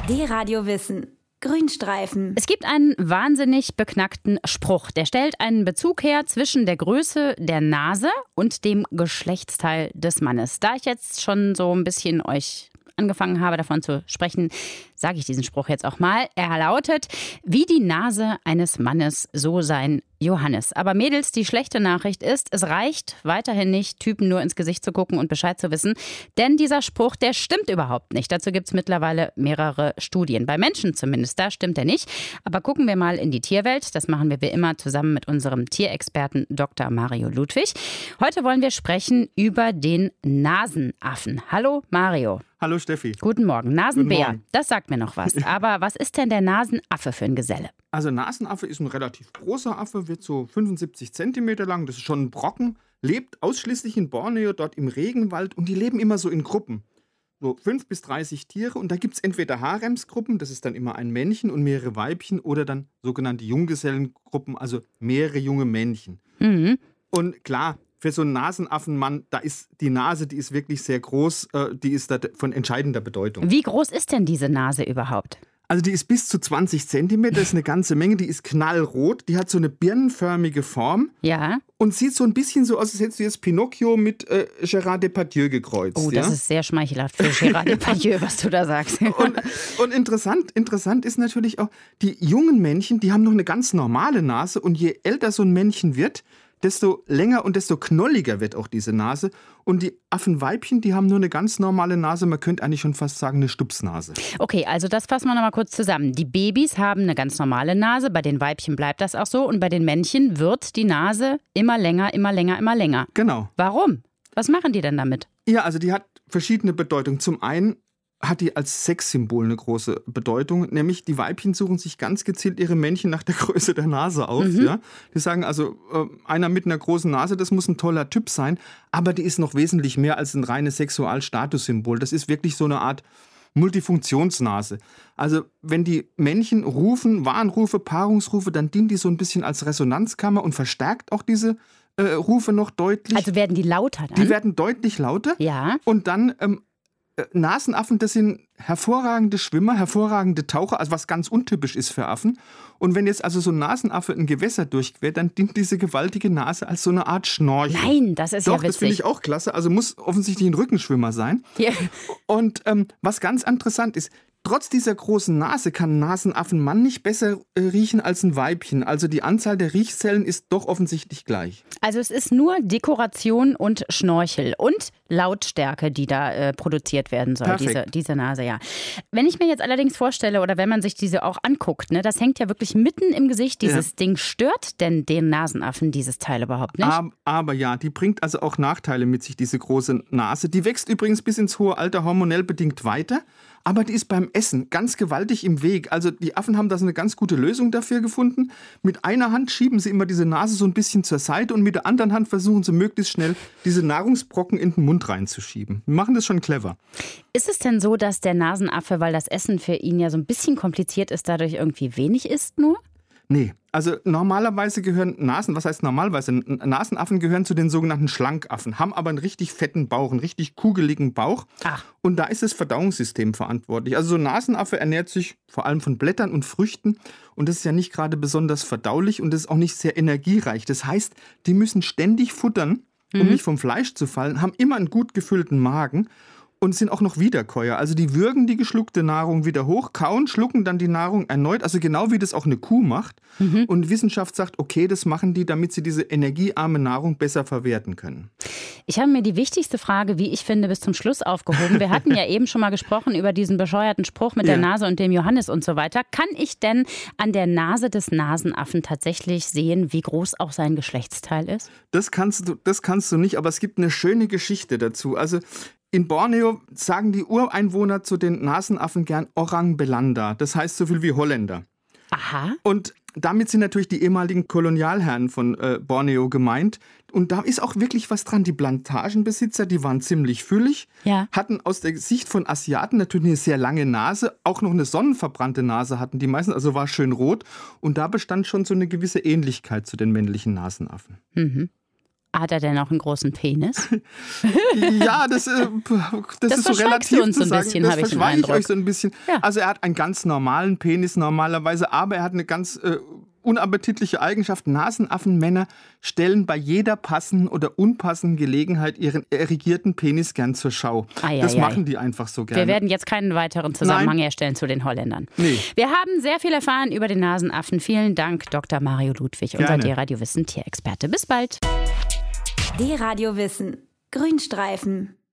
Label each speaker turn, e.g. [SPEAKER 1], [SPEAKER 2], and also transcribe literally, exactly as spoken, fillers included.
[SPEAKER 1] D-Radio Wissen. Grünstreifen.
[SPEAKER 2] Es gibt einen wahnsinnig beknackten Spruch. Der stellt einen Bezug her zwischen der Größe der Nase und dem Geschlechtsteil des Mannes. Da ich jetzt schon so ein bisschen euch angefangen habe, davon zu sprechen, sage ich diesen Spruch jetzt auch mal. Er lautet: Wie die Nase eines Mannes, so sein Johannes. Aber Mädels, die schlechte Nachricht ist, es reicht weiterhin nicht, Typen nur ins Gesicht zu gucken und Bescheid zu wissen. Denn dieser Spruch, der stimmt überhaupt nicht. Dazu gibt es mittlerweile mehrere Studien. Bei Menschen zumindest, da stimmt er nicht. Aber gucken wir mal in die Tierwelt. Das machen wir wie immer zusammen mit unserem Tierexperten Doktor Mario Ludwig. Heute wollen wir sprechen über den Nasenaffen. Hallo Mario.
[SPEAKER 3] Hallo Steffi.
[SPEAKER 2] Guten Morgen. Nasenbär,
[SPEAKER 3] Guten Morgen.
[SPEAKER 2] Das sagt mir noch was. Aber was ist denn der Nasenaffe für ein Geselle?
[SPEAKER 3] Also Nasenaffe ist ein relativ großer Affe, wird so fünfundsiebzig Zentimeter lang, das ist schon ein Brocken, lebt ausschließlich in Borneo, dort im Regenwald, und die leben immer so in Gruppen. So fünf bis dreißig Tiere, und da gibt es entweder Haremsgruppen, das ist dann immer ein Männchen und mehrere Weibchen, oder dann sogenannte Junggesellengruppen, also mehrere junge Männchen.
[SPEAKER 2] Mhm.
[SPEAKER 3] Und klar, für so einen Nasenaffenmann, da ist die Nase, die ist wirklich sehr groß, äh, die ist da von entscheidender Bedeutung.
[SPEAKER 2] Wie groß ist denn diese Nase überhaupt?
[SPEAKER 3] Also die ist bis zu zwanzig Zentimeter, das ist eine ganze Menge, die ist knallrot, die hat so eine birnenförmige Form.
[SPEAKER 2] Ja.
[SPEAKER 3] Und sieht so ein bisschen so aus, als hättest du jetzt Pinocchio mit äh, Gérard Depardieu gekreuzt.
[SPEAKER 2] Oh, das
[SPEAKER 3] ja?
[SPEAKER 2] ist sehr schmeichelhaft für Gérard Depardieu, was du da sagst.
[SPEAKER 3] Und, und interessant, interessant ist natürlich auch, die jungen Männchen, die haben noch eine ganz normale Nase, und je älter so ein Männchen wird, desto länger und desto knolliger wird auch diese Nase. Und die Affenweibchen, die haben nur eine ganz normale Nase. Man könnte eigentlich schon fast sagen, eine Stupsnase.
[SPEAKER 2] Okay, also das fassen wir nochmal kurz zusammen. Die Babys haben eine ganz normale Nase. Bei den Weibchen bleibt das auch so. Und bei den Männchen wird die Nase immer länger, immer länger, immer länger.
[SPEAKER 3] Genau.
[SPEAKER 2] Warum? Was machen die denn damit?
[SPEAKER 3] Ja, also die hat verschiedene Bedeutungen. Zum einen hat die als Sexsymbol eine große Bedeutung, nämlich die Weibchen suchen sich ganz gezielt ihre Männchen nach der Größe der Nase auf. Mhm. Ja? Die sagen also, äh, einer mit einer großen Nase, das muss ein toller Typ sein, aber die ist noch wesentlich mehr als ein reines Sexualstatussymbol. Das ist wirklich so eine Art Multifunktionsnase. Also wenn die Männchen rufen, Warnrufe, Paarungsrufe, dann dient die so ein bisschen als Resonanzkammer und verstärkt auch diese äh, Rufe noch deutlich.
[SPEAKER 2] Also werden die lauter dann?
[SPEAKER 3] Die werden deutlich lauter.
[SPEAKER 2] Ja.
[SPEAKER 3] Und dann ähm, Nasenaffen, das sind hervorragende Schwimmer, hervorragende Taucher, also was ganz untypisch ist für Affen. Und wenn jetzt also so ein Nasenaffe ein Gewässer durchquert, dann dient diese gewaltige Nase als so eine Art Schnorchel.
[SPEAKER 2] Nein, das ist
[SPEAKER 3] Doch,
[SPEAKER 2] ja witzig.
[SPEAKER 3] Das finde ich auch klasse. Also muss offensichtlich ein Rückenschwimmer sein.
[SPEAKER 2] Ja.
[SPEAKER 3] Und ähm, was ganz interessant ist, trotz dieser großen Nase kann ein Nasenaffenmann nicht besser äh, riechen als ein Weibchen. Also die Anzahl der Riechzellen ist doch offensichtlich gleich.
[SPEAKER 2] Also es ist nur Dekoration und Schnorchel und Lautstärke, die da äh, produziert werden soll, diese, diese Nase, ja. Wenn ich mir jetzt allerdings vorstelle, oder wenn man sich diese auch anguckt, ne, das hängt ja wirklich mitten im Gesicht, dieses ja. Ding. Stört denn den Nasenaffen dieses Teil überhaupt nicht?
[SPEAKER 3] Aber, aber ja, die bringt also auch Nachteile mit sich, diese große Nase. Die wächst übrigens bis ins hohe Alter hormonell bedingt weiter. Aber die ist beim Essen ganz gewaltig im Weg. Also die Affen haben da so eine ganz gute Lösung dafür gefunden. Mit einer Hand schieben sie immer diese Nase so ein bisschen zur Seite und mit der anderen Hand versuchen sie möglichst schnell, diese Nahrungsbrocken in den Mund reinzuschieben. Die machen das schon clever.
[SPEAKER 2] Ist es denn so, dass der Nasenaffe, weil das Essen für ihn ja so ein bisschen kompliziert ist, dadurch irgendwie wenig isst nur?
[SPEAKER 3] Nee, also normalerweise gehören Nasen, was heißt normalerweise? Nasenaffen gehören zu den sogenannten Schlankaffen, haben aber einen richtig fetten Bauch, einen richtig kugeligen Bauch.
[SPEAKER 2] Ach.
[SPEAKER 3] Und da ist das Verdauungssystem verantwortlich. Also so ein Nasenaffe ernährt sich vor allem von Blättern und Früchten, und das ist ja nicht gerade besonders verdaulich und das ist auch nicht sehr energiereich. Das heißt, die müssen ständig futtern, um mhm. nicht vom Fleisch zu fallen, haben immer einen gut gefüllten Magen und sind auch noch Wiederkäuer. Also die würgen die geschluckte Nahrung wieder hoch, kauen, schlucken dann die Nahrung erneut. Also genau wie das auch eine Kuh macht. Mhm. Und Wissenschaft sagt, okay, das machen die, damit sie diese energiearme Nahrung besser verwerten können.
[SPEAKER 2] Ich habe mir die wichtigste Frage, wie ich finde, bis zum Schluss aufgehoben. Wir hatten ja eben schon mal gesprochen über diesen bescheuerten Spruch mit ja. der Nase und dem Johannes und so weiter. Kann ich denn an der Nase des Nasenaffen tatsächlich sehen, wie groß auch sein Geschlechtsteil ist?
[SPEAKER 3] Das kannst du, das kannst du nicht, aber es gibt eine schöne Geschichte dazu. Also in Borneo sagen die Ureinwohner zu den Nasenaffen gern Orang Belanda. Das heißt so viel wie Holländer.
[SPEAKER 2] Aha.
[SPEAKER 3] Und damit sind natürlich die ehemaligen Kolonialherren von äh, Borneo gemeint. Und da ist auch wirklich was dran. Die Plantagenbesitzer, die waren ziemlich füllig,
[SPEAKER 2] ja.
[SPEAKER 3] hatten aus der Sicht von Asiaten natürlich eine sehr lange Nase, auch noch eine sonnenverbrannte Nase hatten die meisten, also war schön rot. Und da bestand schon so eine gewisse Ähnlichkeit zu den männlichen Nasenaffen.
[SPEAKER 2] Mhm. Hat er denn auch einen großen Penis?
[SPEAKER 3] Ja, das, äh, das,
[SPEAKER 2] das
[SPEAKER 3] ist so relativ
[SPEAKER 2] uns
[SPEAKER 3] zu
[SPEAKER 2] ein
[SPEAKER 3] sagen.
[SPEAKER 2] bisschen,
[SPEAKER 3] das
[SPEAKER 2] habe ich den
[SPEAKER 3] verschweige ich
[SPEAKER 2] Eindruck.
[SPEAKER 3] euch so ein bisschen.
[SPEAKER 2] Ja.
[SPEAKER 3] Also er hat einen ganz normalen Penis normalerweise, aber er hat eine ganz äh, unappetitliche Eigenschaft. Nasenaffenmänner stellen bei jeder passenden oder unpassenden Gelegenheit ihren erigierten Penis gern zur Schau.
[SPEAKER 2] Ai,
[SPEAKER 3] das
[SPEAKER 2] ai,
[SPEAKER 3] machen
[SPEAKER 2] ai.
[SPEAKER 3] die einfach so gerne.
[SPEAKER 2] Wir werden jetzt keinen weiteren Zusammenhang
[SPEAKER 3] Nein.
[SPEAKER 2] herstellen zu den Holländern.
[SPEAKER 3] Nee.
[SPEAKER 2] Wir haben sehr viel erfahren über den Nasenaffen. Vielen Dank, Doktor Mario Ludwig, unser
[SPEAKER 3] Gerne.
[SPEAKER 2] D-Radio Wissen Tierexperte. Bis bald.
[SPEAKER 1] D-Radio Wissen. Grünstreifen.